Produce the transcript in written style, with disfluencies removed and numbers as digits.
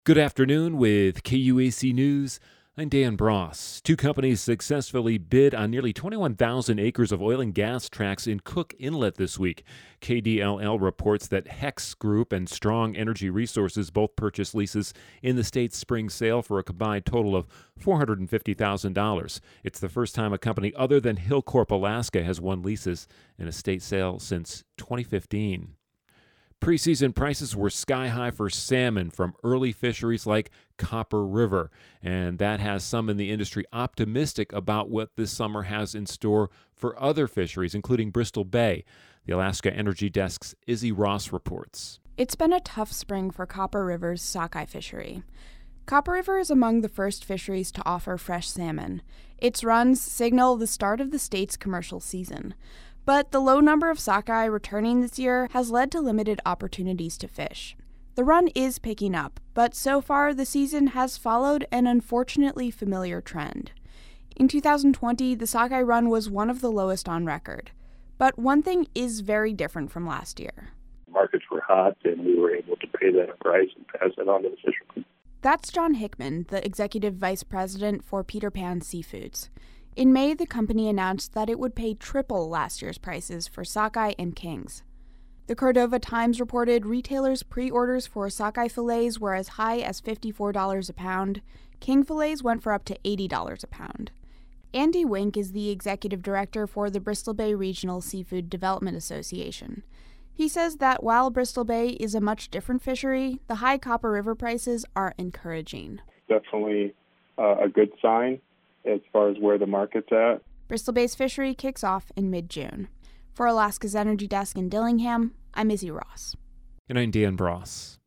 Good afternoon with KUAC News. I'm Dan Bross. Two companies successfully bid on nearly 21,000 acres of oil and gas tracts in Cook Inlet this week. KDLL reports that Hex Group and Strong Energy Resources both purchased leases in the state's spring sale for a combined total of $450,000. It's the first time a company other than Hillcorp Alaska has won leases in a state sale since 2015. Preseason prices were sky high for salmon from early fisheries like Copper River, and that has some in the industry optimistic about what this summer has in store for other fisheries, including Bristol Bay. The Alaska Energy Desk's Izzy Ross reports. It's been a tough spring for Copper River's sockeye fishery. Copper River is among the first fisheries to offer fresh salmon. Its runs signal the start of the state's commercial season. But the low number of sockeye returning this year has led to limited opportunities to fish. The run is picking up, but so far the season has followed an unfortunately familiar trend. In 2020, the sockeye run was one of the lowest on record. But one thing is very different from last year. Markets were hot, and we were able to pay that price and pass it on to the fishermen. That's John Hickman, the executive vice president for Peter Pan Seafoods. In May, the company announced that it would pay triple last year's prices for sockeye and kings. The Cordova Times reported retailers' pre-orders for sockeye fillets were as high as $54 a pound. King fillets went for up to $80 a pound. Andy Wink is the executive director for the Bristol Bay Regional Seafood Development Association. He says that while Bristol Bay is a much different fishery, the high Copper River prices are encouraging. Definitely a good sign as far as where the market's at. Bristol Bay's fishery kicks off in mid-June. For Alaska's Energy Desk in Dillingham, I'm Izzy Ross. And I'm Dan Bross.